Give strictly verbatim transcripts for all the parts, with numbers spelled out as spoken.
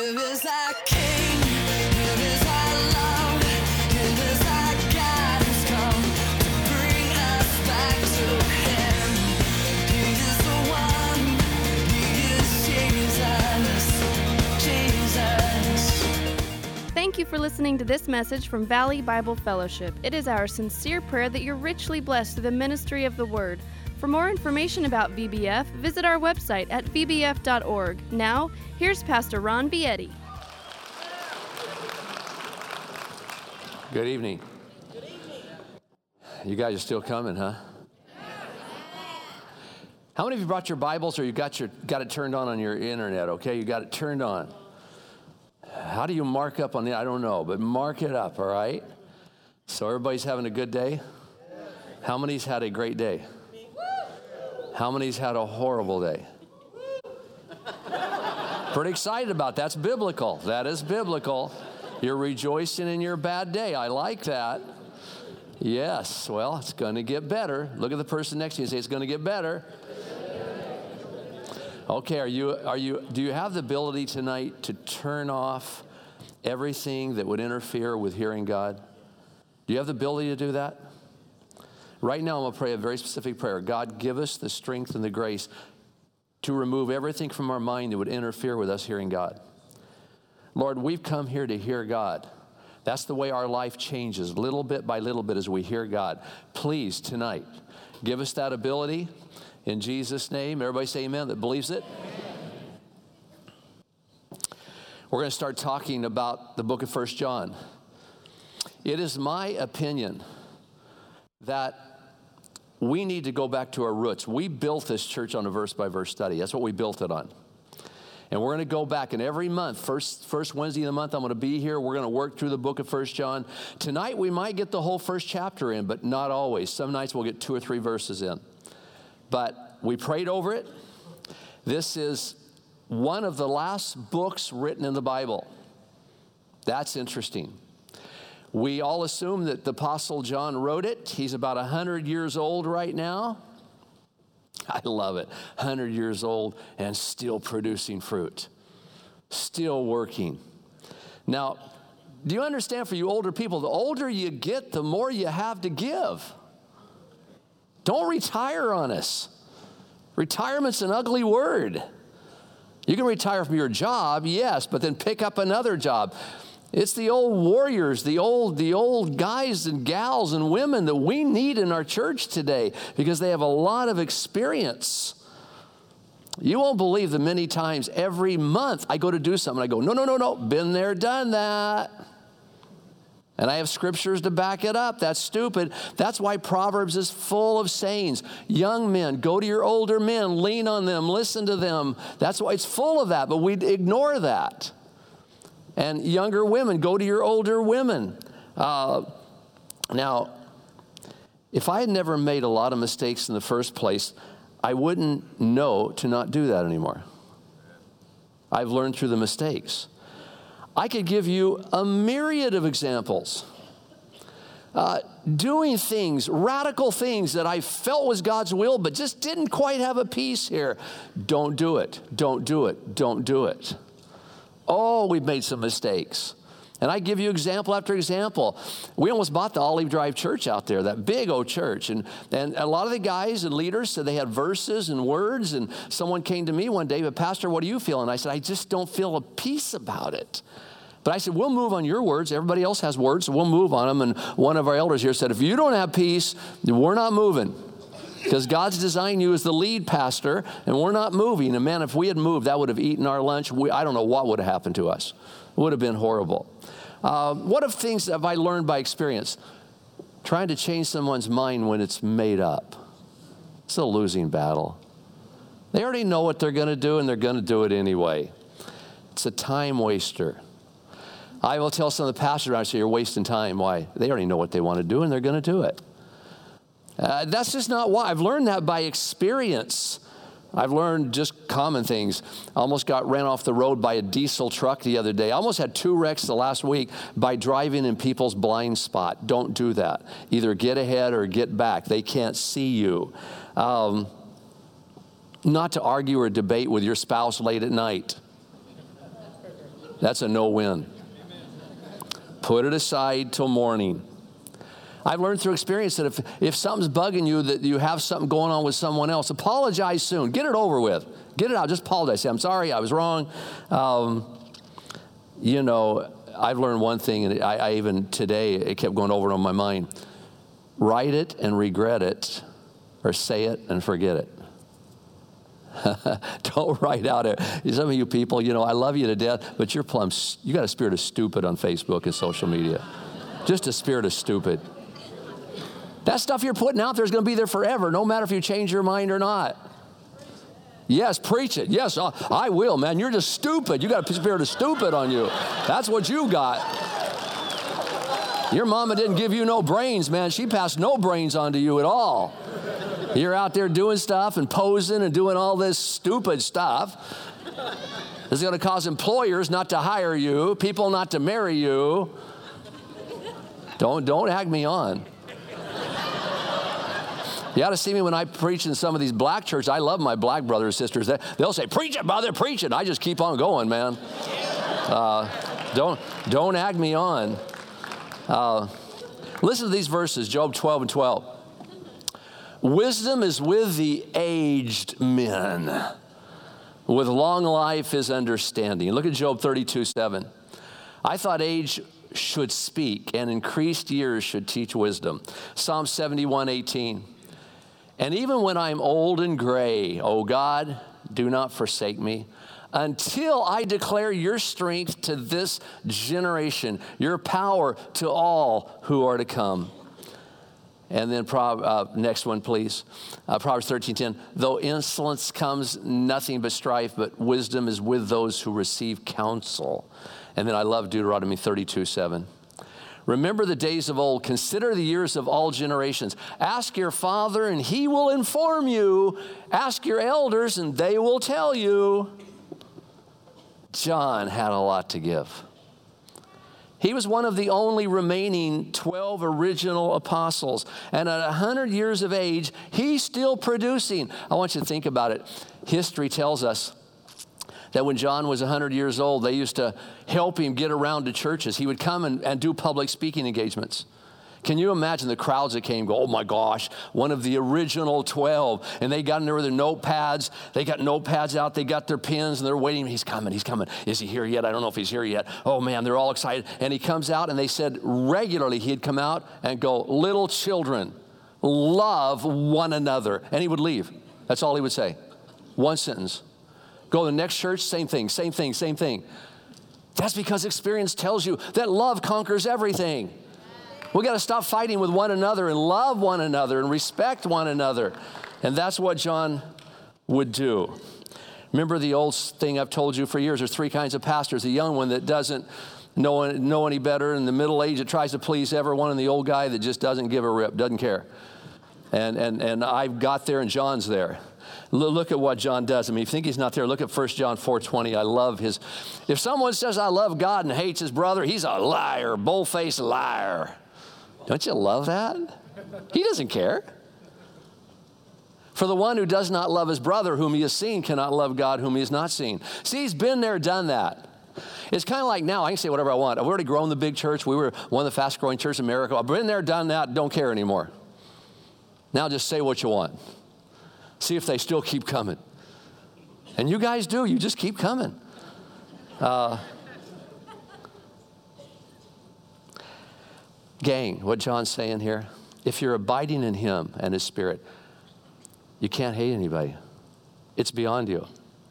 Give us our King, give us our love, give us our guidance, come to bring us back to Him. He is the one, He is Jesus, Jesus. Thank you for listening to this message from Valley Bible Fellowship. It is our sincere prayer that you're richly blessed through the ministry of the Word. For more information about V B F, visit our website at v b f dot org. Now, here's Pastor Ron Bietti. Good evening. Good evening. You guys are still coming, huh? How many of you brought your Bibles or you got your got it turned on on your internet, okay? You got it turned on. How do you mark up on the, I don't know, but mark it up, all right? So everybody's having a good day? How many's had a great day? How many's had a horrible day? Pretty excited about that. That's biblical. That is biblical. You're rejoicing in your bad day. I like that. Yes. Well, it's going to get better. Look at the person next to you and say, it's going to get better. Okay. Are you, are you, do you have the ability tonight to turn off everything that would interfere with hearing God? Do you have the ability to do that? Right now, I'm going to pray a very specific prayer. God, give us the strength and the grace to remove everything from our mind that would interfere with us hearing God. Lord, we've come here to hear God. That's the way our life changes, little bit by little bit as we hear God. Please, tonight, give us that ability. In Jesus' name, everybody say amen that believes it. Amen. We're going to start talking about the book of First John. It is my opinion that we need to go back to our roots. We built this church on a verse-by-verse study. That's what we built it on. And we're going to go back, and every month, first, first Wednesday of the month, I'm going to be here. We're going to work through the book of First John. Tonight, we might get the whole first chapter in, but not always. Some nights, we'll get two or three verses in. But we prayed over it. This is one of the last books written in the Bible. That's interesting. We all assume that the Apostle John wrote it. He's about one hundred years old right now. I love it. one hundred years old and still producing fruit. Still working. Now, do you understand for you older people, the older you get, the more you have to give. Don't retire on us. Retirement's an ugly word. You can retire from your job, yes, but then pick up another job. It's the old warriors, the old, the old guys and gals and women that we need in our church today because they have a lot of experience. You won't believe the many times every month I go to do something. I go, no, no, no, no, been there, done that. And I have scriptures to back it up. That's stupid. That's why Proverbs is full of sayings. Young men, go to your older men, lean on them, listen to them. That's why it's full of that, but we ignore that. And younger women, go to your older women. Uh, now, if I had never made a lot of mistakes in the first place, I wouldn't know to not do that anymore. I've learned through the mistakes. I could give you a myriad of examples. Uh, doing things, radical things that I felt was God's will, but just didn't quite have a piece here. Don't do it. Don't do it. Don't do it. Oh, we've made some mistakes. And I give you example after example. We almost bought the Olive Drive Church out there, that big old church. And, and a lot of the guys and leaders said they had verses and words. And someone came to me one day, but Pastor, what do you feel? And I said, I just don't feel a peace about it. But I said, we'll move on your words. Everybody else has words, so we'll move on them. And one of our elders here said, if you don't have peace, we're not moving. Because God's designed you as the lead pastor, and we're not moving. And man, if we had moved, that would have eaten our lunch. We, I don't know what would have happened to us. It would have been horrible. Uh, what of things have I learned by experience? Trying to change someone's mind when it's made up. It's a losing battle. They already know what they're going to do, and they're going to do it anyway. It's a time waster. I will tell some of the pastors around, I say, you're wasting time. Why? They already know what they want to do, and they're going to do it. Uh, that's just not why. I've learned that by experience. I've learned just common things. I almost got ran off the road by a diesel truck the other day. I almost had two wrecks the last week by driving in people's blind spot. Don't do that. Either get ahead or get back. They can't see you. Um, not to argue or debate with your spouse late at night. That's a no-win. Put it aside till morning. I've learned through experience that if, if something's bugging you, that you have something going on with someone else, apologize soon. Get it over with. Get it out. Just apologize. Say, I'm sorry, I was wrong. Um, you know, I've learned one thing, and I, I even today, it kept going over on my mind. Write it and regret it, or say it and forget it. Don't write out it. Some of you people, you know, I love you to death, but you're plumb, you got a spirit of stupid on Facebook and social media. Just a spirit of stupid. That stuff you're putting out there is going to be there forever, no matter if you change your mind or not. Yes, preach it. Yes, I, I will, man. You're just stupid. You got a spirit of stupid on you. That's what you got. Your mama didn't give you no brains, man. She passed no brains onto you at all. You're out there doing stuff and posing and doing all this stupid stuff. This is going to cause employers not to hire you, people not to marry you. Don't, don't hag me on. You ought to see me when I preach in some of these black churches. I love my black brothers and sisters. They, they'll say, preach it, brother, preach it. I just keep on going, man. Uh, don't, don't ag me on. Uh, listen to these verses, Job twelve and twelve. Wisdom is with the aged men. With long life is understanding. Look at Job thirty-two seven. I thought age should speak, and increased years should teach wisdom. Psalm seventy-one eighteen. And even when I'm old and gray, O God, do not forsake me, until I declare your strength to this generation, your power to all who are to come. And then uh, next one, please. Uh, Proverbs thirteen ten. Though insolence comes, nothing but strife, but wisdom is with those who receive counsel. And then I love Deuteronomy thirty-two seven. Remember the days of old. Consider the years of all generations. Ask your father, and he will inform you. Ask your elders, and they will tell you. John had a lot to give. He was one of the only remaining twelve original apostles. And at one hundred years of age, he's still producing. I want you to think about it. History tells us that when John was one hundred years old, they used to help him get around to churches. He would come and, and do public speaking engagements. Can you imagine the crowds that came, go, oh my gosh, one of the original twelve. And they got in there with their notepads. They got notepads out. They got their pens, and they're waiting. He's coming. He's coming. Is he here yet? I don't know if he's here yet. Oh, man, they're all excited. And he comes out, and they said regularly he'd come out and go, little children, love one another. And he would leave. That's all he would say. One sentence. Go to the next church, same thing, same thing, same thing. That's because experience tells you that love conquers everything. We got to stop fighting with one another and love one another and respect one another. And that's what John would do. Remember the old thing I've told you for years. There's three kinds of pastors. The young one that doesn't know, know any better, and the middle age that tries to please everyone, and the old guy that just doesn't give a rip, doesn't care. And, and, and I've got there, and John's there. Look at what John does. I mean, if you think he's not there, look at First John four twenty. I love his. If someone says, I love God and hates his brother, he's a liar, bull-faced liar. Don't you love that? He doesn't care. For the one who does not love his brother whom he has seen cannot love God whom he has not seen. See, he's been there, done that. It's kind of like now, I can say whatever I want. I've already grown the big church. We were one of the fast growing churches in America. I've been there, done that, don't care anymore. Now just say what you want. See if they still keep coming. And you guys do. You just keep coming. Uh, gang, what John's saying here, if you're abiding in him and his spirit, you can't hate anybody. It's beyond you.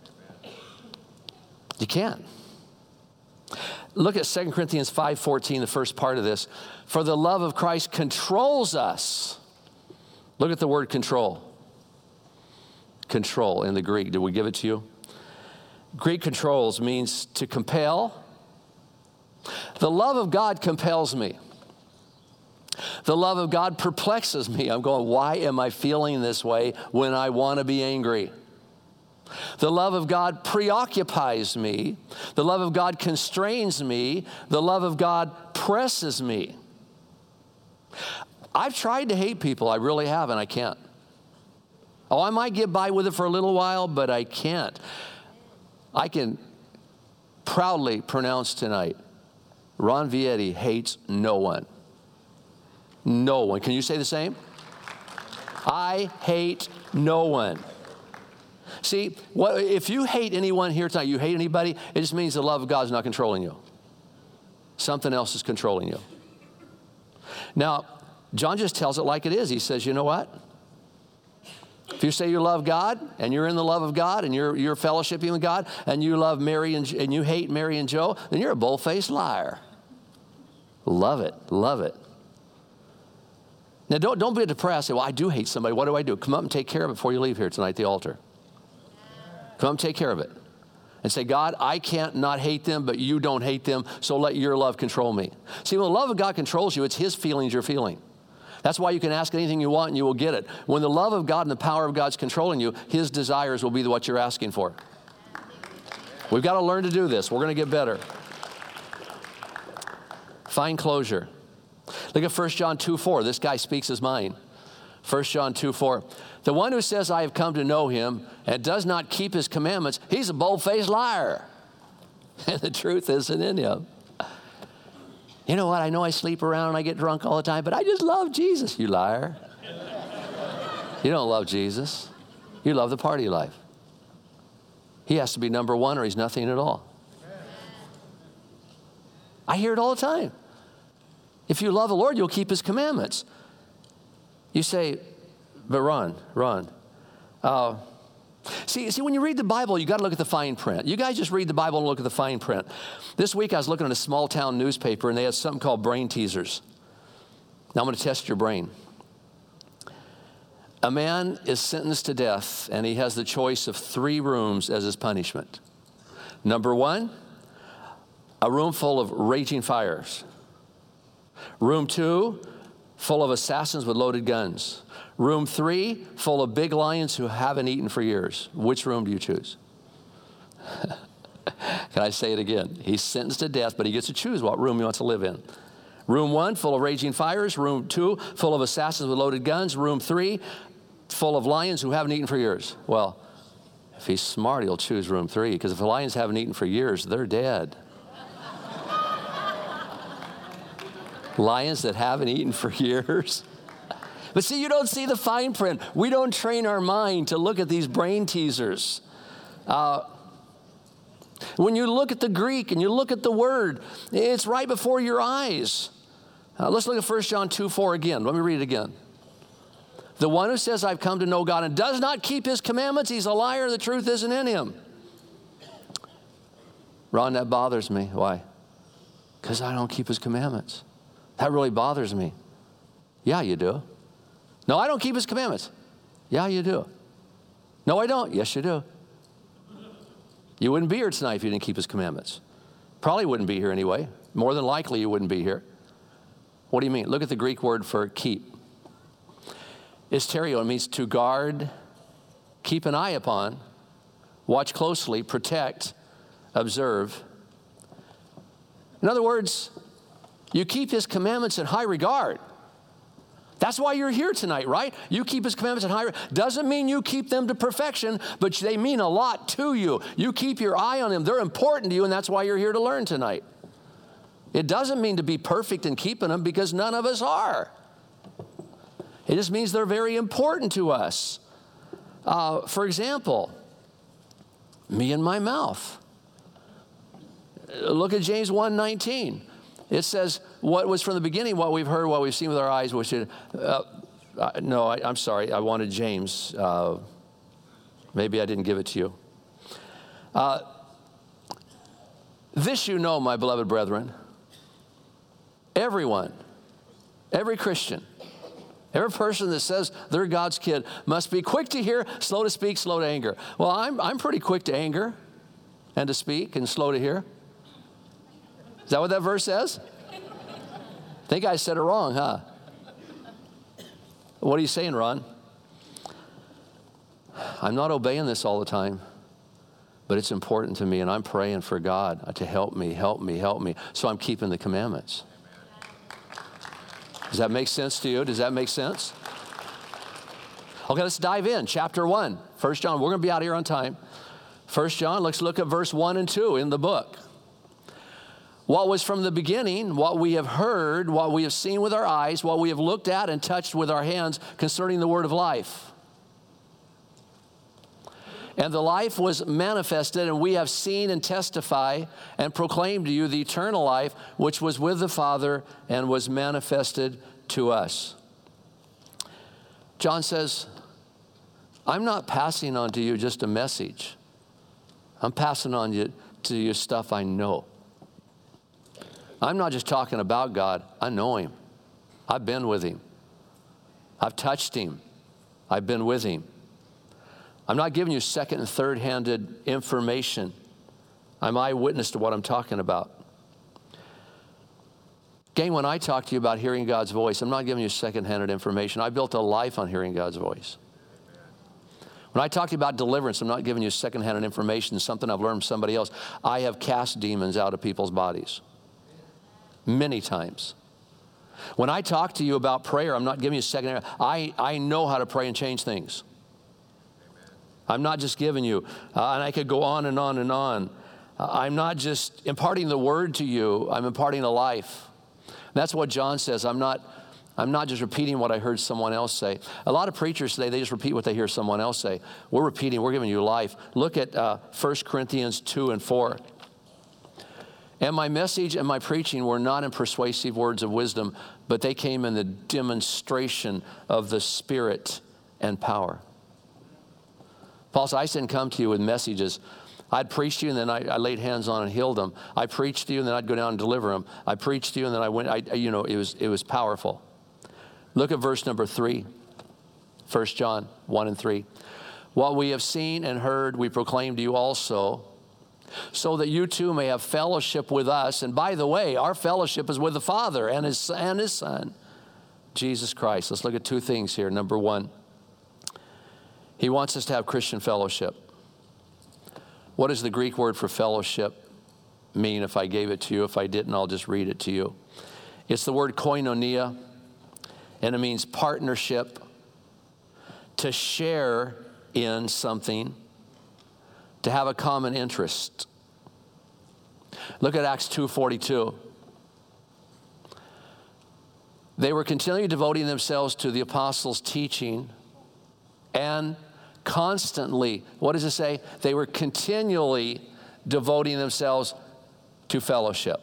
You can't. Look at Second Corinthians five fourteen, the first part of this. For the love of Christ controls us. Look at the word control. Control in the Greek. Did we give it to you? Greek controls means to compel. The love of God compels me. The love of God perplexes me. I'm going, why am I feeling this way when I want to be angry? The love of God preoccupies me. The love of God constrains me. The love of God presses me. I've tried to hate people. I really have, and I can't. Oh, I might get by with it for a little while, but I can't. I can proudly pronounce tonight, Ron Vietti hates no one. No one. Can you say the same? I hate no one. See, what, if you hate anyone here tonight, you hate anybody, it just means the love of God is not controlling you. Something else is controlling you. Now, John just tells it like it is. He says, you know what? If you say you love God, and you're in the love of God, and you're, you're fellowshipping with God, and you love Mary and, and you hate Mary and Joe, then you're a bold-faced liar. Love it. Love it. Now, don't, don't be depressed. Say, well, I do hate somebody. What do I do? Come up and take care of it before you leave here tonight at the altar. Come up and take care of it. And say, God, I can't not hate them, but you don't hate them, so let your love control me. See, when the love of God controls you, it's his feelings you're feeling. That's why you can ask anything you want and you will get it. When the love of God and the power of God's controlling you, his desires will be what you're asking for. We've got to learn to do this. We're going to get better. Find closure. Look at First John two four. This guy speaks his mind. First John two four. The one who says, I have come to know him and does not keep his commandments, he's a bold-faced liar. And the truth isn't in him. You know what? I know I sleep around and I get drunk all the time, but I just love Jesus, you liar. You don't love Jesus. You love the party life. He has to be number one or he's nothing at all. I hear it all the time. If you love the Lord, you'll keep his commandments. You say, but Ron, Ron, uh, see, see, when you read the Bible, you got to look at the fine print. You guys just read the Bible and look at the fine print. This week I was looking at a small town newspaper and they had something called brain teasers. Now I'm going to test your brain. A man is sentenced to death and he has the choice of three rooms as his punishment. Number one, a room full of raging fires. Room two, full of assassins with loaded guns. Room three, full of big lions who haven't eaten for years. Which room do you choose? Can I say it again? He's sentenced to death, but he gets to choose what room he wants to live in. Room one, full of raging fires. Room two, full of assassins with loaded guns. Room three, full of lions who haven't eaten for years. Well, if he's smart, he'll choose room three, because if the lions haven't eaten for years, they're dead. Lions that haven't eaten for years. But see, you don't see the fine print. We don't train our mind to look at these brain teasers. Uh, when you look at the Greek and you look at the word, it's right before your eyes. Uh, let's look at First John two four again. Let me read it again. The one who says, I've come to know God and does not keep his commandments, he's a liar. The truth isn't in him. Ron, that bothers me. Why? Because I don't keep his commandments. That really bothers me. Yeah, you do. No, I don't keep his commandments. Yeah, you do. No, I don't. Yes, you do. You wouldn't be here tonight if you didn't keep his commandments. Probably wouldn't be here anyway. More than likely you wouldn't be here. What do you mean? Look at the Greek word for keep. Isterio, it means to guard, keep an eye upon, watch closely, protect, observe. In other words, you keep his commandments in high regard. That's why you're here tonight, right? You keep his commandments in high regard. Doesn't mean you keep them to perfection, but they mean a lot to you. You keep your eye on them. They're important to you, and that's why you're here to learn tonight. It doesn't mean to be perfect in keeping them, because none of us are. It just means they're very important to us. Uh, for example, me and my mouth. Look at James one nineteen. It says, what was from the beginning, what we've heard, what we've seen with our eyes, which it, uh, uh, no, I, I'm sorry, I wanted James. Uh, maybe I didn't give it to you. Uh, this you know, my beloved brethren, everyone, every Christian, every person that says they're God's kid must be quick to hear, slow to speak, slow to anger. Well, I'm, I'm pretty quick to anger and to speak and slow to hear. Is that what that verse says? I think I said it wrong, huh? What are you saying, Ron? I'm not obeying this all the time, but it's important to me, and I'm praying for God to help me, help me, help me, so I'm keeping the commandments. Does that make sense to you? Does that make sense? Okay, let's dive in. Chapter one, First John. We're going to be out here on time. First John, let's look at verse one and two in the book. what was from the beginning, what we have heard, what we have seen with our eyes, what we have looked at and touched with our hands concerning the word of life. And the life was manifested, and we have seen and testify and proclaim to you the eternal life, which was with the Father and was manifested to us. John says, I'm not passing on to you just a message. I'm passing on you, to you stuff I know. I'm not just talking about God. I know him. I've been with him. I've touched him. I've been with him. I'm not giving you second and third-handed information. I'm eyewitness to what I'm talking about. Gang, when I talk to you about hearing God's voice, I'm not giving you second-handed information. I built a life on hearing God's voice. When I talk to you about deliverance, I'm not giving you second-handed information, something I've learned from somebody else. I have cast demons out of people's bodies many times. When I talk to you about prayer, I'm not giving you second-hand. I, I know how to pray and change things. I'm not just giving you, uh, and I could go on and on and on. Uh, I'm not just imparting the word to you, I'm imparting a life. That's what John says. I'm not, I'm not just repeating what I heard someone else say. A lot of preachers today, they just repeat what they hear someone else say. We're repeating, we're giving you life. Look at uh, First Corinthians two and four. And my message and my preaching were not in persuasive words of wisdom, but they came in the demonstration of the Spirit and power. Paul said, I didn't come to you with messages. I'd preach to you, and then I, I laid hands on and healed them. I preached to you, and then I'd go down and deliver them. I preached to you, and then I went, I, you know, it was, it was powerful. Look at verse number three, First John one and three. What we have seen and heard, we proclaim to you also, so that you too may have fellowship with us. And by the way, our fellowship is with the Father and his, and his Son, Jesus Christ. Let's look at two things here. Number one, he wants us to have Christian fellowship. What does the Greek word for fellowship mean? If I gave it to you, if I didn't, I'll just read it to you. It's the word koinonia, and it means partnership, to share in something, to have a common interest. Look at Acts two forty-two. They were continually devoting themselves to the apostles' teaching and constantly, what does it say? They were continually devoting themselves to fellowship.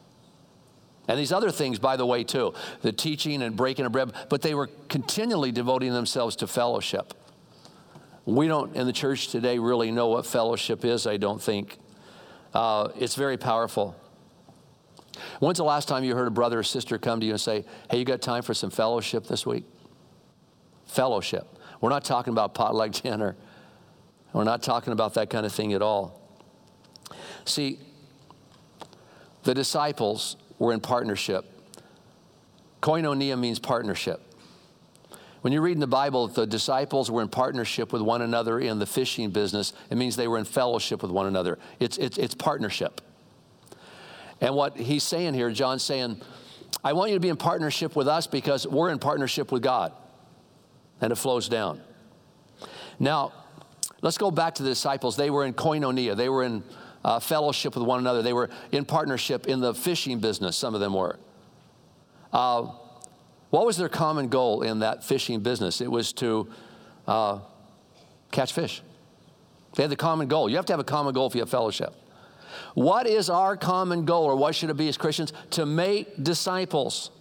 And these other things, by the way, too, the teaching and breaking of bread, but they were continually devoting themselves to fellowship. We don't, in the church today, really know what fellowship is, I don't think. Uh, it's very powerful. When's the last time you heard a brother or sister come to you and say, hey, you got time for some fellowship this week? Fellowship. We're not talking about potluck dinner. We're not talking about that kind of thing at all. See, the disciples were in partnership. Koinonia means partnership. When you read in the Bible that the disciples were in partnership with one another in the fishing business, it means they were in fellowship with one another. It's, it's, it's partnership. And what he's saying here, John's saying, I want you to be in partnership with us because we're in partnership with God. And it flows down. Now, let's go back to the disciples. They were in koinonia. They were in uh, fellowship with one another. They were in partnership in the fishing business, some of them were. Uh, what was their common goal in that fishing business? It was to uh, catch fish. They had the common goal. You have to have a common goal if you have fellowship. What is our common goal, or what should it be as Christians? To make disciples.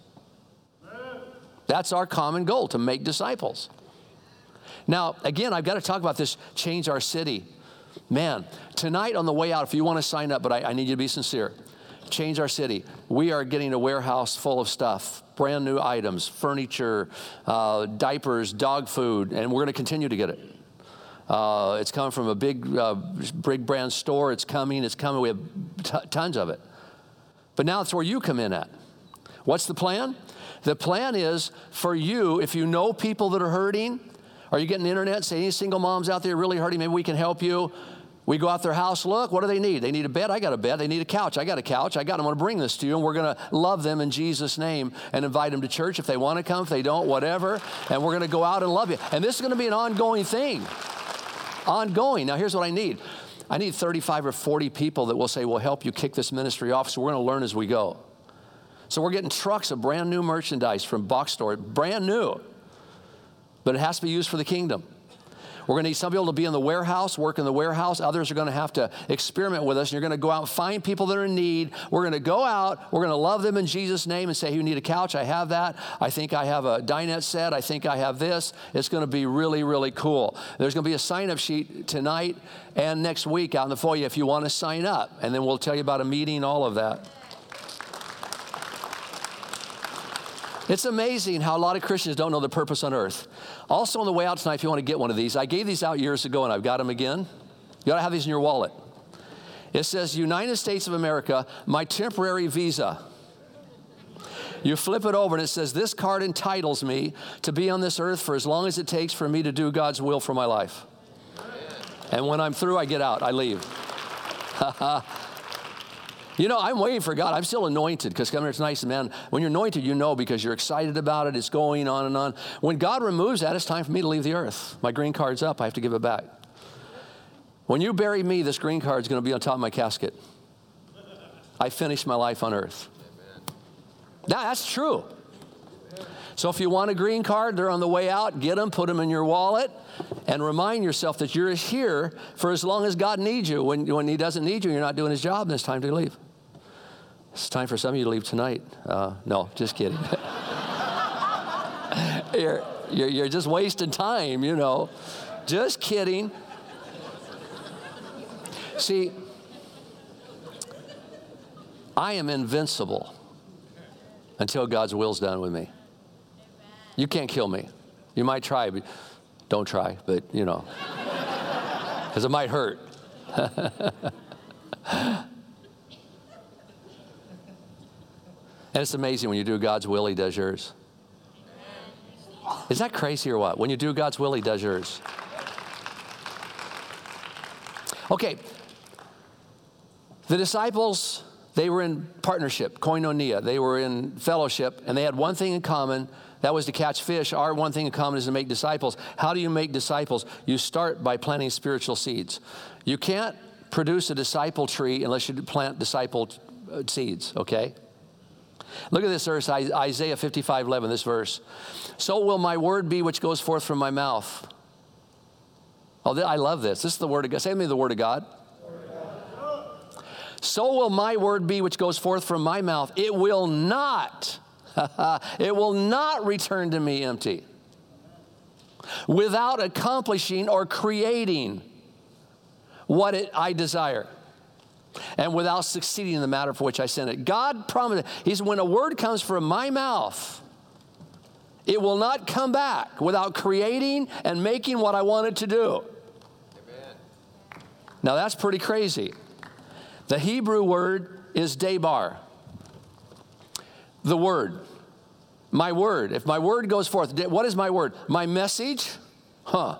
That's our common goal, to make disciples. Now, again, I've got to talk about this, Change Our City. Man, tonight on the way out, if you want to sign up, but I, I need you to be sincere. Change Our City. We are getting a warehouse full of stuff, brand new items, furniture, uh, diapers, dog food, and we're going to continue to get it. Uh, it's coming from a big, uh, big brand store. It's coming, it's coming. We have t- tons of it. But now it's where you come in at. What's the plan? The plan is for you, if you know people that are hurting, or you get on the internet, say any single moms out there really hurting, maybe we can help you. We go out their house, look, what do they need? They need a bed, I got a bed. They need a couch, I got a couch. I got them, I'm gonna bring this to you, and we're gonna love them in Jesus' name and invite them to church if they wanna come, if they don't, whatever. And we're gonna go out and love you. And this is gonna be an ongoing thing. Ongoing. Now here's what I need. I need thirty-five or forty people that will say, we'll help you kick this ministry off, so we're going to learn as we go. So we're getting trucks of brand new merchandise from Box Store, brand new, but it has to be used for the kingdom. We're going to need some people to be in the warehouse, work in the warehouse. Others are going to have to experiment with us. And you're going to go out and find people that are in need. We're going to go out. We're going to love them in Jesus' name and say, hey, you need a couch? I have that. I think I have a dinette set. I think I have this. It's going to be really, really cool. There's going to be a sign-up sheet tonight and next week out in the foyer if you want to sign up. And then we'll tell you about a meeting, all of that. It's amazing how a lot of Christians don't know the purpose on earth. Also on the way out tonight, if you want to get one of these, I gave these out years ago and I've got them again. You ought to have these in your wallet. It says, United States of America, my temporary visa. You flip it over and it says, this card entitles me to be on this earth for as long as it takes for me to do God's will for my life. And when I'm through, I get out, I leave. You know, I'm waiting for God. I'm still anointed because coming here tonight, man, when you're anointed, you know because you're excited about it. It's going on and on. When God removes that, it's time for me to leave the earth. My green card's up. I have to give it back. When you bury me, this green card's going to be on top of my casket. I finished my life on earth. Now, that's true. So if you want a green card, they're on the way out. Get them, put them in your wallet, and remind yourself that you're here for as long as God needs you. When, when he doesn't need you, you're not doing his job, then it's time to leave. It's time for some of you to leave tonight. Uh, no, just kidding. you're, you're, you're just wasting time, you know. Just kidding. See, I am invincible until God's will's done with me. You can't kill me. You might try, but don't try, but you know, because it might hurt. And it's amazing when you do God's will, he does yours. Is that crazy or what? When you do God's will, he does yours. Okay. The disciples, they were in partnership, koinonia. They were in fellowship, and they had one thing in common. That was to catch fish. Our one thing in common is to make disciples. How do you make disciples? You start by planting spiritual seeds. You can't produce a disciple tree unless you plant disciple seeds, okay? Look at this verse, Isaiah fifty-five eleven, this verse. So will my word be which goes forth from my mouth. Oh, I love this. This is the word of God. Say with me the word of God. So will my word be which goes forth from my mouth. It will not, it will not return to me empty, without accomplishing or creating what it, I desire, and without succeeding in the matter for which I sent it. God promised, he said, when a word comes from my mouth, it will not come back without creating and making what I want it to do. Amen. Now that's pretty crazy. The Hebrew word is debar. The word. My word. If my word goes forth, what is my word? My message? Huh.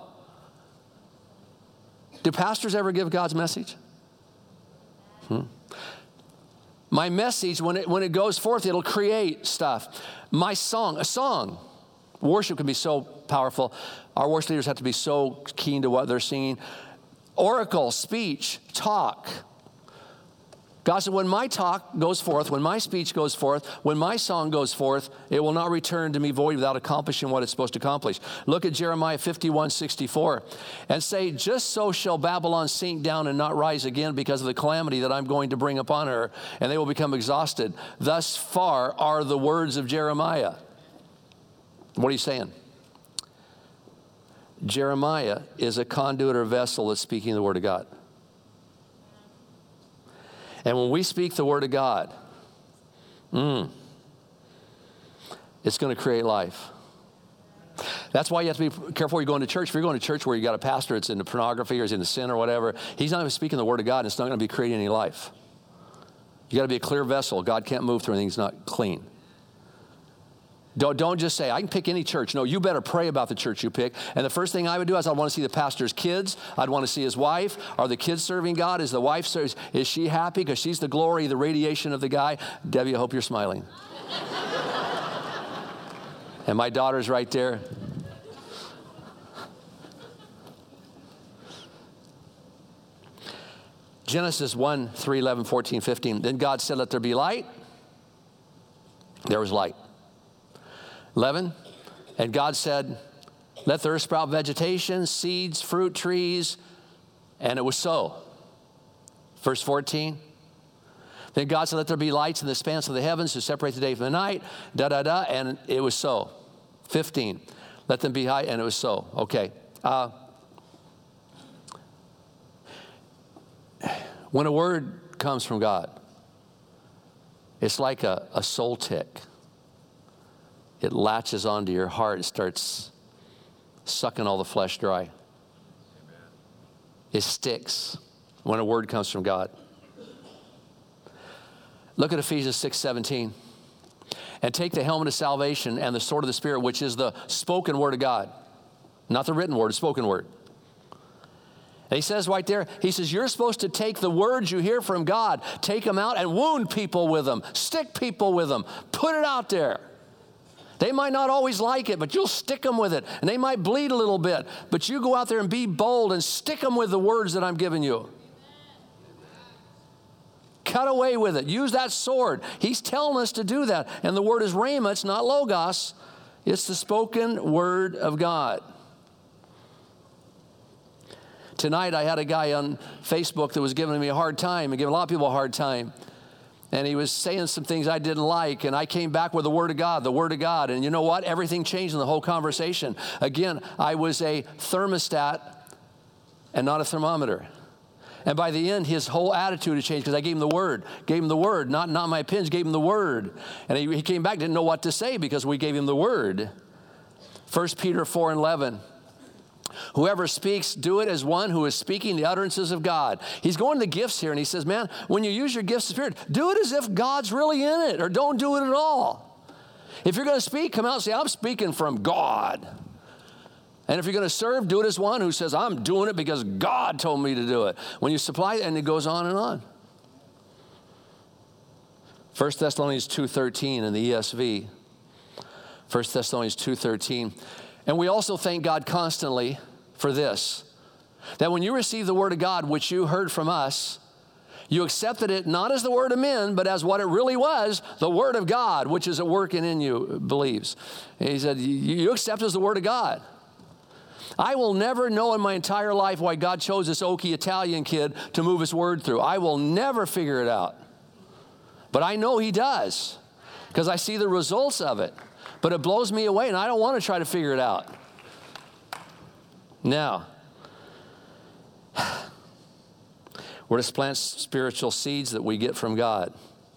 Do pastors ever give God's message? Hmm. My message, when it, when it goes forth, it'll create stuff. My song, a song. Worship can be so powerful. Our worship leaders have to be so keen to what they're singing. Oracle, speech, talk. God said, when my talk goes forth, when my speech goes forth, when my song goes forth, it will not return to me void without accomplishing what it's supposed to accomplish. Look at Jeremiah fifty-one sixty-four and say, just so shall Babylon sink down and not rise again because of the calamity that I'm going to bring upon her, and they will become exhausted. Thus far are the words of Jeremiah. What are you saying? Jeremiah is a conduit or vessel that's speaking the word of God. And when we speak the word of God, mm, it's going to create life. That's why you have to be careful when you're going to church. If you're going to church where you got a pastor that's into pornography or is into sin or whatever, he's not even speaking the word of God, and it's not going to be creating any life. You got to be a clear vessel. God can't move through anything that's not clean. Don't, don't just say, I can pick any church. No, you better pray about the church you pick. And the first thing I would do is I'd want to see the pastor's kids. I'd want to see his wife. Are the kids serving God? Is the wife, is, is she happy? Because she's the glory, the radiation of the guy. Debbie, I hope you're smiling. And my daughter's right there. Genesis one, three, eleven, fourteen, fifteen. Then God said, let there be light. There was light. eleven, and God said, let the earth sprout vegetation, seeds, fruit, trees, and it was so. Verse fourteen, then God said, let there be lights in the expanse of the heavens to separate the day from the night, da, da, da, and it was so. fifteen, let them be high, and it was so. Okay. Uh, when a word comes from God, it's like a, a soul tick. It latches onto your heart and starts sucking all the flesh dry. Amen. It sticks when a word comes from God. Look at Ephesians six seventeen. And take the helmet of salvation and the sword of the Spirit, which is the spoken word of God. Not the written word, the spoken word. And he says right there, he says, you're supposed to take the words you hear from God, take them out and wound people with them, stick people with them, put it out there. They might not always like it, but you'll stick them with it. And they might bleed a little bit, but you go out there and be bold and stick them with the words that I'm giving you. Cut away with it. Use that sword. He's telling us to do that. And the word is rhema. It's not logos. It's the spoken word of God. Tonight I had a guy on Facebook that was giving me a hard time and giving a lot of people a hard time. And he was saying some things I didn't like, and I came back with the Word of God, the Word of God. And you know what? Everything changed in the whole conversation. Again, I was a thermostat and not a thermometer. And by the end, his whole attitude had changed because I gave him the Word. Gave him the Word, not, not my opinions, gave him the Word. And he, he came back, didn't know what to say because we gave him the Word. First Peter four and eleven. Whoever speaks, do it as one who is speaking the utterances of God. He's going to the gifts here, and he says, man, when you use your gifts of Spirit, do it as if God's really in it, or don't do it at all. If you're going to speak, come out and say, I'm speaking from God. And if you're going to serve, do it as one who says, I'm doing it because God told me to do it. When you supply it, and it goes on and on. First Thessalonians two thirteen in the E S V. First Thessalonians two thirteen. And we also thank God constantly for this, that when you receive the word of God, which you heard from us, you accepted it not as the word of men, but as what it really was, the word of God, which is at work and in you, believes. And he said, you accept it as the word of God. I will never know in my entire life why God chose this oaky Italian kid to move his word through. I will never figure it out. But I know he does, because I see the results of it. But it blows me away, and I don't want to try to figure it out. Now, we're to plant spiritual seeds that we get from God.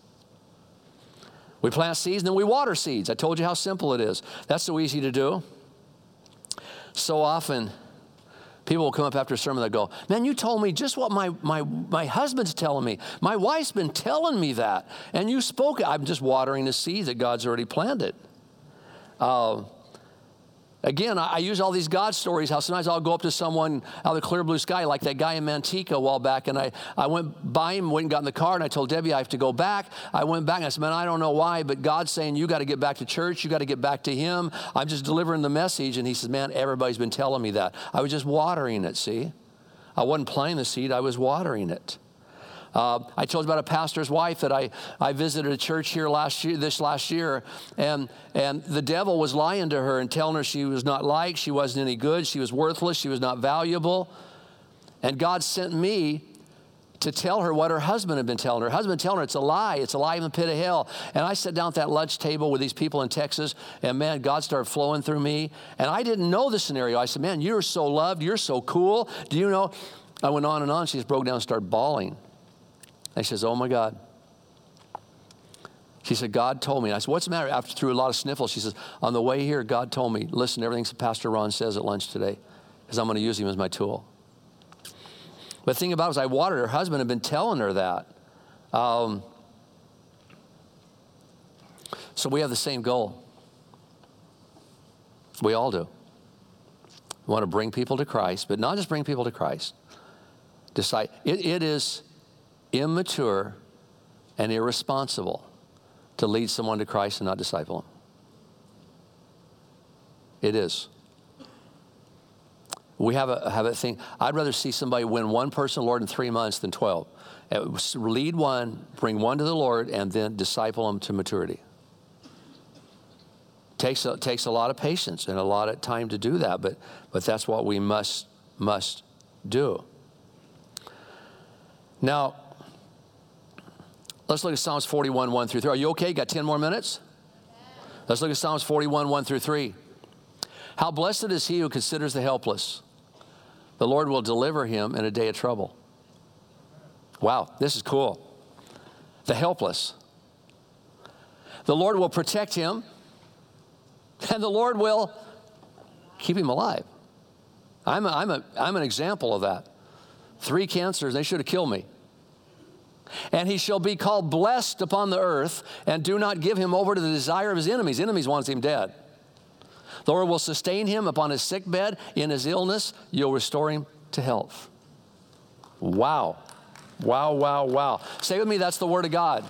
We plant seeds, and then we water seeds. I told you how simple it is. That's so easy to do. So often, people will come up after a sermon and they'll go, man, you told me just what my, my, my husband's telling me. My wife's been telling me that. And you spoke it. I'm just watering the seed that God's already planted. Uh, again, I, I use all these God stories, how sometimes I'll go up to someone out of the clear blue sky, like that guy in Manteca a while back, and I, I went by him, went and got in the car, and I told Debbie I have to go back. I went back, and I said, man, I don't know why, but God's saying you got to get back to church, you got to get back to him. I'm just delivering the message, and he says, man, everybody's been telling me that. I was just watering it, see? I wasn't planting the seed, I was watering it. Uh, I told you about a pastor's wife that I, I visited a church here last year, this last year, and, and the devil was lying to her and telling her she was not liked, she wasn't any good, she was worthless, she was not valuable. And God sent me to tell her what her husband had been telling her. Her husband telling her it's a lie, it's a lie in the pit of hell. And I sat down at that lunch table with these people in Texas, and man, God started flowing through me. And I didn't know the scenario. I said, man, you're so loved, you're so cool. Do you know? I went on and on. She just broke down and started bawling. And she says, oh my God. She said, God told me. And I said, what's the matter? After through a lot of sniffles, she says, on the way here, God told me, listen to everything Pastor Ron says at lunch today, because I'm going to use him as my tool. But the thing about it was I watered her. Her husband had been telling her that. Um, so we have the same goal. We all do. We want to bring people to Christ, but not just bring people to Christ. Decide, it, it is immature and irresponsible to lead someone to Christ and not disciple them. It is. We have a, have a thing. I'd rather see somebody win one person to the Lord in three months than twelve. Uh, Lead one, bring one to the Lord, and then disciple them to maturity. Takes a, takes a lot of patience and a lot of time to do that, but, but that's what we must, must do. Now, let's look at Psalms forty-one, one through three. Are you okay? Got ten more minutes? Let's look at Psalms forty-one, one through three. How blessed is he who considers the helpless. The Lord will deliver him in a day of trouble. Wow, this is cool. The helpless. The Lord will protect him, and the Lord will keep him alive. I'm, a, I'm, a, I'm an example of that. Three cancers, they should have killed me. And he shall be called blessed upon the earth, and do not give him over to the desire of his enemies. Enemies wants him dead. The Lord will sustain him upon his sick bed. In his illness, you'll restore him to health. Wow. Wow, wow, wow. Say with me, that's the word of God.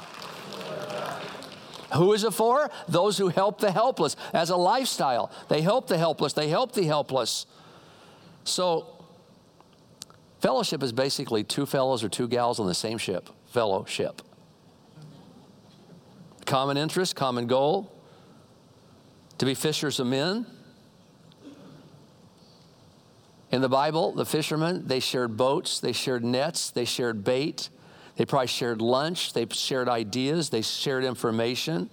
Who is it for? Those who help the helpless as a lifestyle. They help the helpless. They help the helpless. So, fellowship is basically two fellows or two gals on the same ship. Fellowship. Common interest, common goal. To be fishers of men. In the Bible, the fishermen, they shared boats, they shared nets, they shared bait. They probably shared lunch, they shared ideas, they shared information.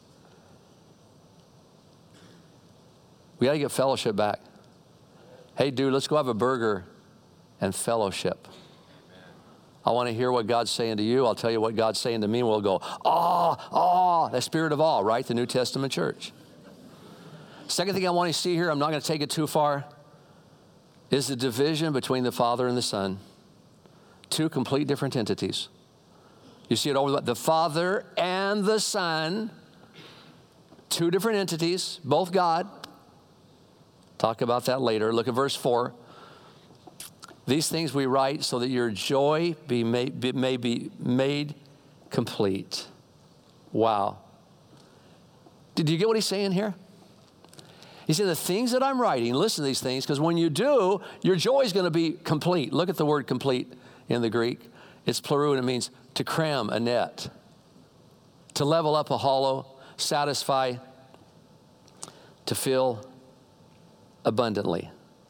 We got to get fellowship back. Hey, dude, let's go have a burger and fellowship. I want to hear what God's saying to you. I'll tell you what God's saying to me, and we'll go, awe, awe, the spirit of awe, right? The New Testament church. Second thing I want to see here, I'm not going to take it too far, is the division between the Father and the Son. Two complete different entities. You see it over the, the Father and the Son, two different entities, both God. Talk about that later. Look at verse four. These things we write so that your joy be made, be, may be made complete. Wow. Did you get what he's saying here? He said, the things that I'm writing, listen to these things, because when you do, your joy is going to be complete. Look at the word complete in the Greek. It's pluru, and it means to cram a net, to level up a hollow, satisfy, to fill abundantly.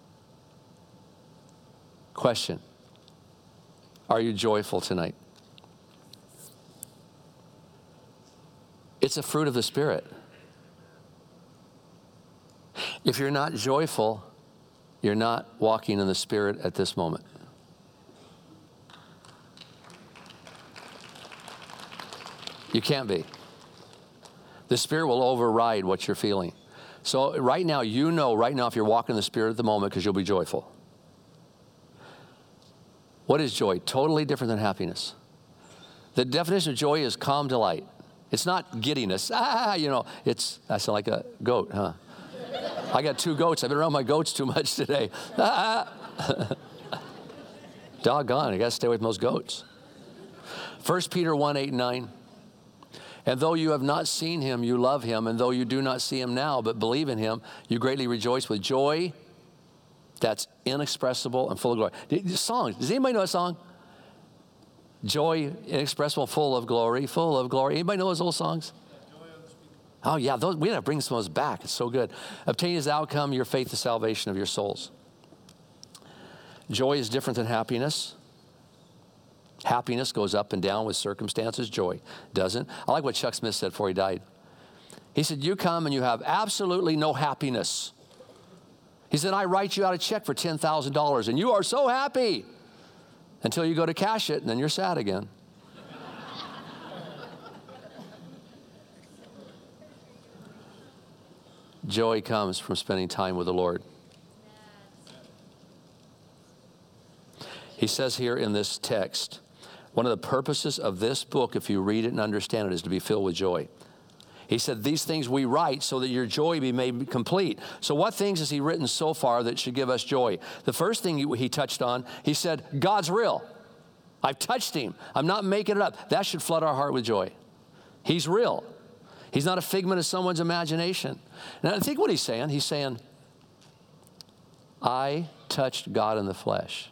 Question, are you joyful tonight? It's a fruit of the Spirit. If you're not joyful, you're not walking in the Spirit at this moment. You can't be. The Spirit will override what you're feeling. So right now, you know right now if you're walking in the Spirit at the moment because you'll be joyful. What is joy? Totally different than happiness. The definition of joy is calm delight. It's not giddiness. Ah, you know, it's, I sound like a goat, huh? I got two goats. I've been around my goats too much today. Ah. Doggone, I got to stay away from those goats. First Peter one, eight, and nine. And though you have not seen him, you love him. And though you do not see him now, but believe in him, you greatly rejoice with joy that's inexpressible and full of glory. The song, does anybody know that song? Joy, inexpressible, full of glory, full of glory. Anybody know those old songs? Oh, yeah, those, we got to bring some of those back. It's so good. Obtain as outcome your faith, the salvation of your souls. Joy is different than happiness. Happiness goes up and down with circumstances. Joy doesn't. I like what Chuck Smith said before he died. He said, you come and you have absolutely no happiness. He said, I write you out a check for ten thousand dollars, and you are so happy until you go to cash it, and then you're sad again. Joy comes from spending time with the Lord. He says here in this text, one of the purposes of this book, if you read it and understand it, is to be filled with joy. He said, these things we write so that your joy be made complete. So what things has he written so far that should give us joy? The first thing he, he touched on, he said, God's real. I've touched him. I'm not making it up. That should flood our heart with joy. He's real. He's not a figment of someone's imagination. Now, I think what he's saying, he's saying, I touched God in the flesh.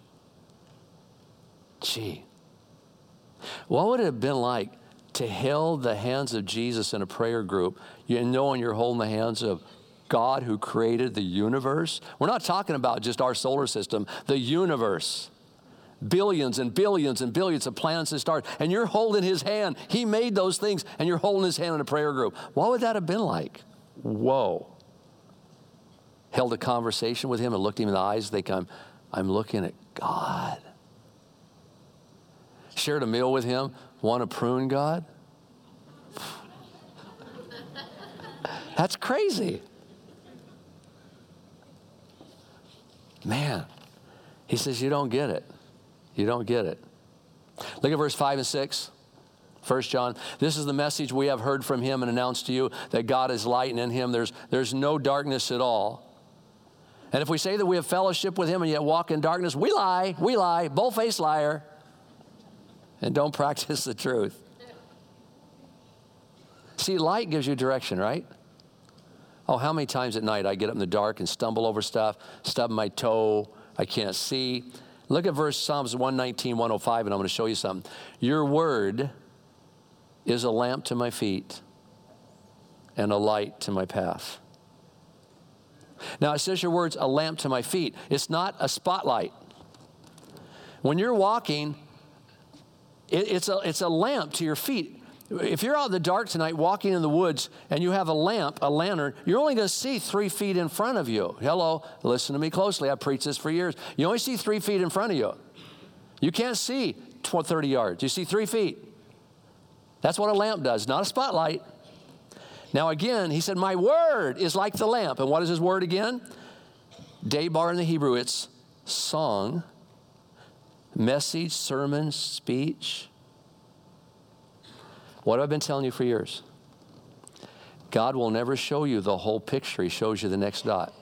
Gee. What would it have been like to hold the hands of Jesus in a prayer group, you knowing you're holding the hands of God who created the universe? We're not talking about just our solar system, the universe. Billions and billions and billions of planets and stars, and you're holding his hand. He made those things, and you're holding his hand in a prayer group. What would that have been like? Whoa. Held a conversation with him and looked him in the eyes. Think, I'm, I'm looking at God. Shared a meal with him. Want to prune God? That's crazy. Man, he says, you don't get it. You don't get it. Look at verse five and six. First John, this is the message we have heard from him and announced to you, that God is light, and in him there's, there's no darkness at all. And if we say that we have fellowship with him and yet walk in darkness, we lie, we lie, bold-faced liar, and don't practice the truth. See, light gives you direction, right? Oh, how many times at night I get up in the dark and stumble over stuff, stub my toe, I can't see. Look at verse Psalms one nineteen, one oh five, and I'm going to show you something. Your word is a lamp to my feet and a light to my path. Now, it says your word's a lamp to my feet. It's not a spotlight. When you're walking, it, it's, a, it's a lamp to your feet. If you're out in the dark tonight walking in the woods and you have a lamp, a lantern, you're only going to see three feet in front of you. Hello, listen to me closely. I've preached this for years. You only see three feet in front of you. You can't see thirty yards. You see three feet. That's what a lamp does, not a spotlight. Now again, he said, my word is like the lamp. And what is his word again? Debar in the Hebrew, it's song, message, sermon, speech. What have I been telling you for years? God will never show you the whole picture. He shows you the next dot.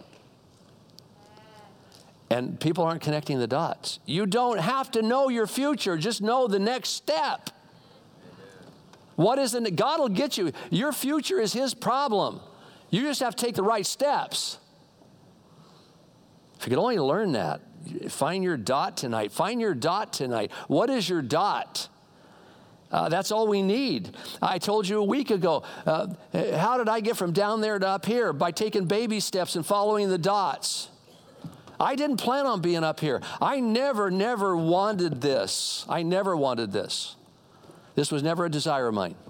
And people aren't connecting the dots. You don't have to know your future. Just know the next step. What is it? God will get you. Your future is his problem. You just have to take the right steps. If you could only learn that, find your dot tonight. Find your dot tonight. What is your dot? Uh, that's all we need. I told you a week ago, uh, how did I get from down there to up here? By taking baby steps and following the dots. I didn't plan on being up here. I never, never wanted this. I never wanted this. This was never a desire of mine.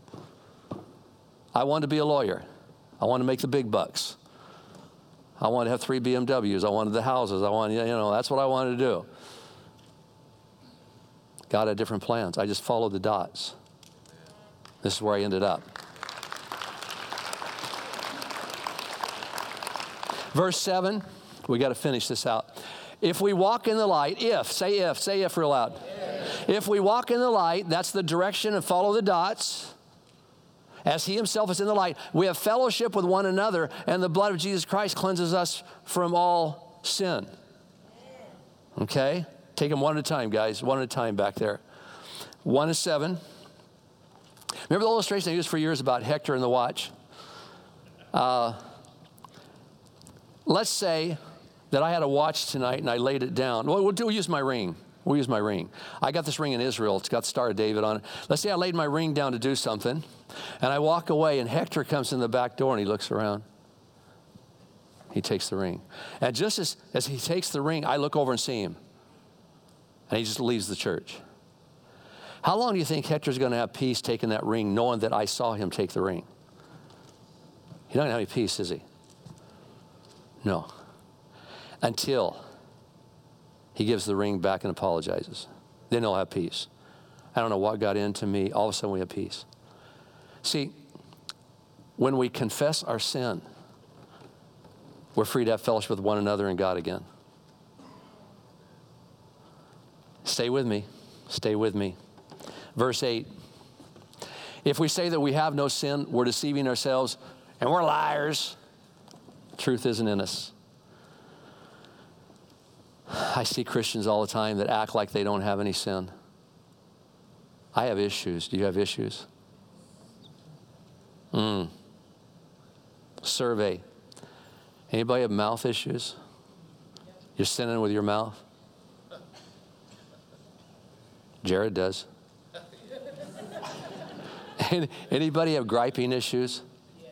I wanted to be a lawyer. I wanted to make the big bucks. I wanted to have three B M Ws. I wanted the houses. I wanted, you know, that's what I wanted to do. God had different plans. I just followed the dots. This is where I ended up. Verse seven, we got to finish this out. If we walk in the light, if, say if, say if real loud. If. If we walk in the light, that's the direction, and follow the dots. As he himself is in the light, we have fellowship with one another, and the blood of Jesus Christ cleanses us from all sin. Okay? Take them one at a time, guys. One at a time back there. One is seven. Remember the illustration I used for years about Hector and the watch? Uh, let's say that I had a watch tonight and I laid it down. Well, we'll, do, we'll use my ring. We'll use my ring. I got this ring in Israel. It's got the Star of David on it. Let's say I laid my ring down to do something, and I walk away, and Hector comes in the back door, and he looks around. He takes the ring. And just as, as he takes the ring, I look over and see him. And he just leaves the church. How long do you think Hector's going to have peace taking that ring, knowing that I saw him take the ring? He doesn't have any peace, is he? No. Until he gives the ring back and apologizes. Then he'll have peace. I don't know what got into me. All of a sudden we have peace. See, when we confess our sin, we're free to have fellowship with one another and God again. Stay with me. Stay with me. Verse eight. If we say that we have no sin, we're deceiving ourselves, and we're liars. Truth isn't in us. I see Christians all the time that act like they don't have any sin. I have issues. Do you have issues? Mm. Survey. Anybody have mouth issues? You're sinning with your mouth? Jared does. Anybody have griping issues?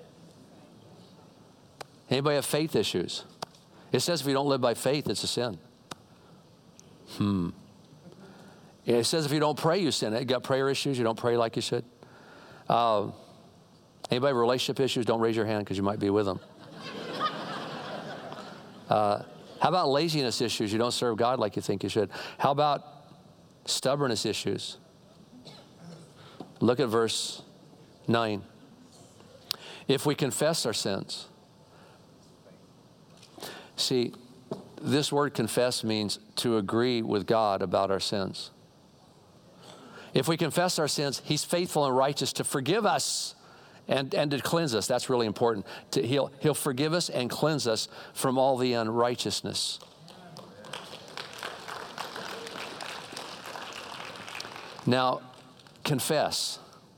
Anybody have faith issues? It says if you don't live by faith, it's a sin. Hmm. It says if you don't pray, you sin. You got prayer issues, you don't pray like you should. Uh, anybody have relationship issues? Don't raise your hand because you might be with them. Uh, how about laziness issues? You don't serve God like you think you should. How about stubbornness issues? Look at verse nine. If we confess our sins. See, this word confess means to agree with God about our sins. If we confess our sins, he's faithful and righteous to forgive us and, and to cleanse us. That's really important. To, he'll, he'll forgive us and cleanse us from all the unrighteousness. Now, confess.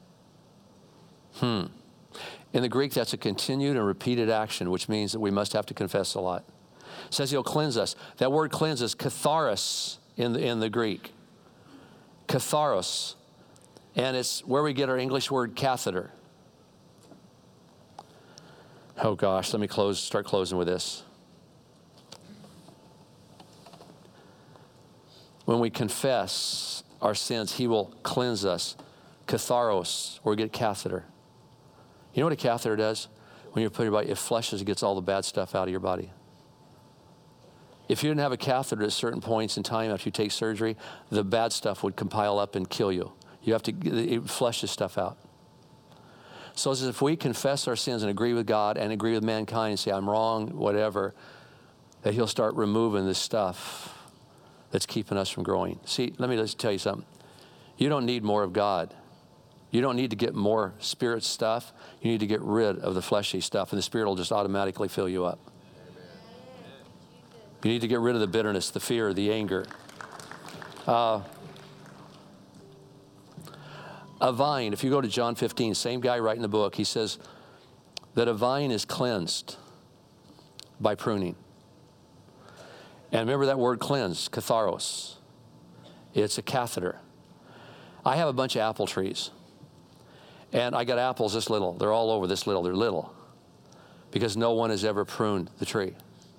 Hmm. In the Greek, that's a continued and repeated action, which means that we must have to confess a lot. It says he'll cleanse us. That word cleanse is katharos in the, in the Greek. Katharos. And it's where we get our English word catheter. Oh gosh, let me close, start closing with this. When we confess our sins, he will cleanse us. Katharos, or we get catheter. You know what a catheter does? When you put your body, it flushes, it gets all the bad stuff out of your body. If you didn't have a catheter at certain points in time after you take surgery, the bad stuff would compile up and kill you. You have to, it flushes stuff out. So it's as if we confess our sins and agree with God and agree with mankind and say, I'm wrong, whatever, that he'll start removing this stuff that's keeping us from growing. See, let me just tell you something. You don't need more of God. You don't need to get more spirit stuff. You need to get rid of the fleshy stuff, and the Spirit will just automatically fill you up. You need to get rid of the bitterness, the fear, the anger. Uh, a vine, if you go to John fifteen, same guy writing the book, he says that a vine is cleansed by pruning. And remember that word cleanse, katharos. It's a catheter. I have a bunch of apple trees. And I got apples this little. They're all over this little. They're little. Because no one has ever pruned the tree.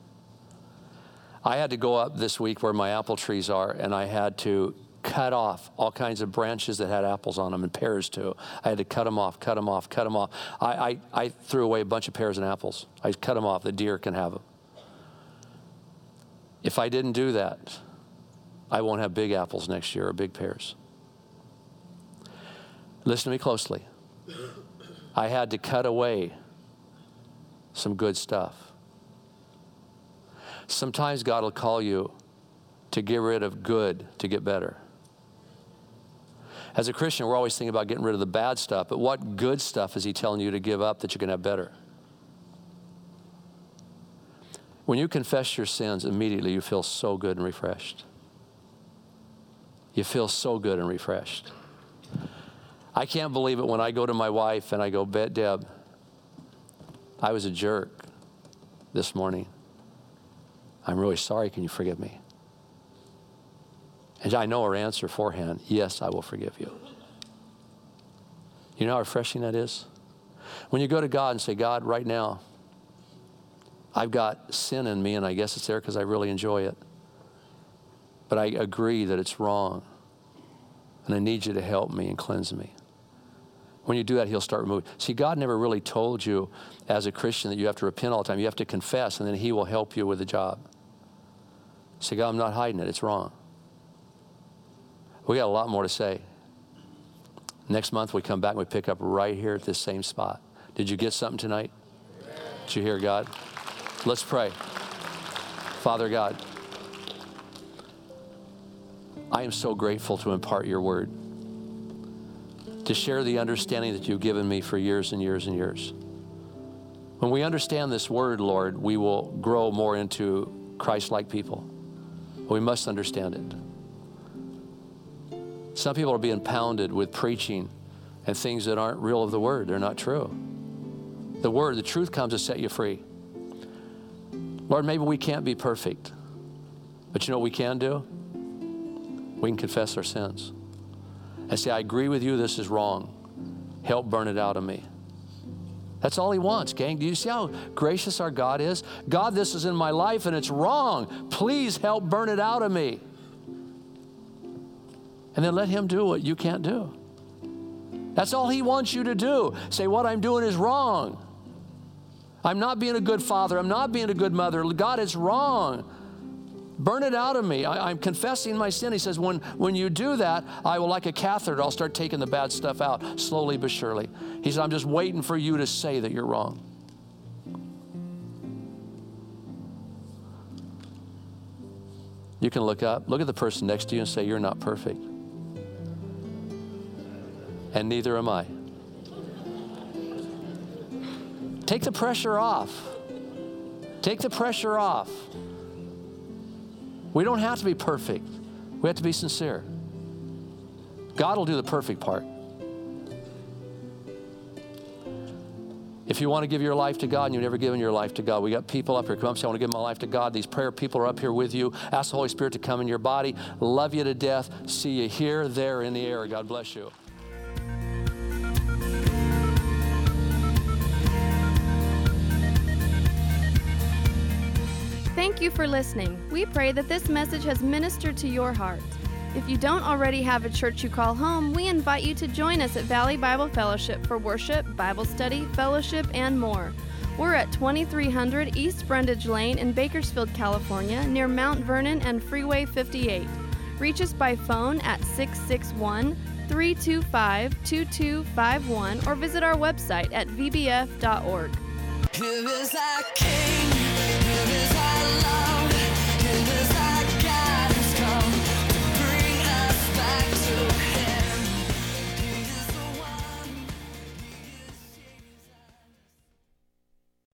I had to go up this week where my apple trees are, and I had to cut off all kinds of branches that had apples on them, and pears too. I had to cut them off, cut them off, cut them off. I, I, I threw away a bunch of pears and apples. I cut them off. The deer can have them. If I didn't do that, I won't have big apples next year or big pears. Listen to me closely. I had to cut away some good stuff. Sometimes God will call you to get rid of good to get better. As a Christian, we're always thinking about getting rid of the bad stuff, but what good stuff is he telling you to give up that you can have better? When you confess your sins, immediately you feel so good and refreshed. You feel so good and refreshed. I can't believe it when I go to my wife and I go, Deb, I was a jerk this morning. I'm really sorry. Can you forgive me? And I know her answer beforehand, yes, I will forgive you. You know how refreshing that is? When you go to God and say, God, right now, I've got sin in me, and I guess it's there because I really enjoy it. But I agree that it's wrong, and I need you to help me and cleanse me. When you do that, he'll start removing. See, God never really told you as a Christian that you have to repent all the time. You have to confess, and then he will help you with the job. Say, God, I'm not hiding it. It's wrong. We got a lot more to say. Next month, we come back and we pick up right here at this same spot. Did you get something tonight? Did you hear God? Let's pray. Father God, I am so grateful to impart your word, to share the understanding that you've given me for years and years and years. When we understand this word, Lord, we will grow more into Christ-like people. We must understand it. Some people are being pounded with preaching and things that aren't real of the word. They're not true. The word, the truth comes to set you free. Lord, maybe we can't be perfect. But you know what we can do? We can confess our sins and say, I agree with you, this is wrong. Help burn it out of me. That's all he wants, gang. Do you see how gracious our God is? God, this is in my life and it's wrong. Please help burn it out of me. And then let him do what you can't do. That's all he wants you to do. Say, what I'm doing is wrong. I'm not being a good father. I'm not being a good mother. God, it's wrong. Burn it out of me. I, I'm confessing my sin. He says, when, when you do that, I will, like a catheter, I'll start taking the bad stuff out slowly but surely. He said, I'm just waiting for you to say that you're wrong. You can look up, look at the person next to you and say, you're not perfect. And neither am I. Take the pressure off. Take the pressure off. We don't have to be perfect. We have to be sincere. God will do the perfect part. If you want to give your life to God and you've never given your life to God, we got people up here. Come up and say, I want to give my life to God. These prayer people are up here with you. Ask the Holy Spirit to come in your body. Love you to death. See you here, there, in the air. God bless you. Thank you for listening. We pray that this message has ministered to your heart. If you don't already have a church you call home, we invite you to join us at Valley Bible Fellowship for worship, Bible study, fellowship, and more. We're at twenty-three hundred East Brundage Lane in Bakersfield, California, near Mount Vernon and Freeway fifty-eight. Reach us by phone at six six one, three two five, two two five one or visit our website at v b f dot org. Here is our King, here is our love.